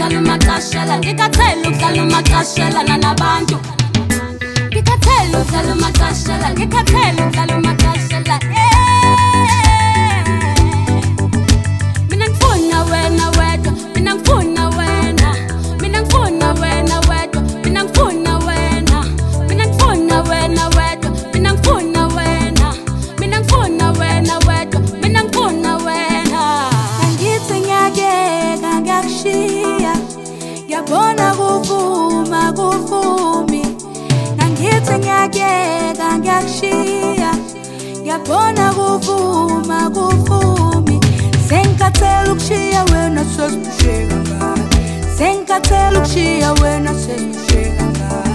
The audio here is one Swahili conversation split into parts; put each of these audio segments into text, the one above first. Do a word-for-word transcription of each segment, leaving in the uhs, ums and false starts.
ukudlala umaqashela ngikathela ukudlala umaqashela nanabantu ngikathela ukudlala umaqashela ngikathela ukudlala umaqashela mina ngifuna wena wedwa mina ngifuna wena mina ngifuna wena wedwa mina ngifuna wena mina ngifuna wena wedwa mina ngifuna wena mina ngifuna wena wedwa mina ngifuna wena ngithi ngiyakeka ngiyakushiya ngiyabona kuvuma kuvumi ngithi ngiyakeka ngiyakushiya ngiyabona kuvuma kuvumi sengikathela ukushiya wena sesibusheka ngayo sengikathela ukushiya wena sesibusheka ngayo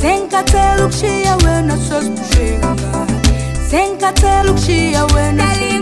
sengikathela ukushiya wena sesibusheka ngayo sengikathela ukushiya wena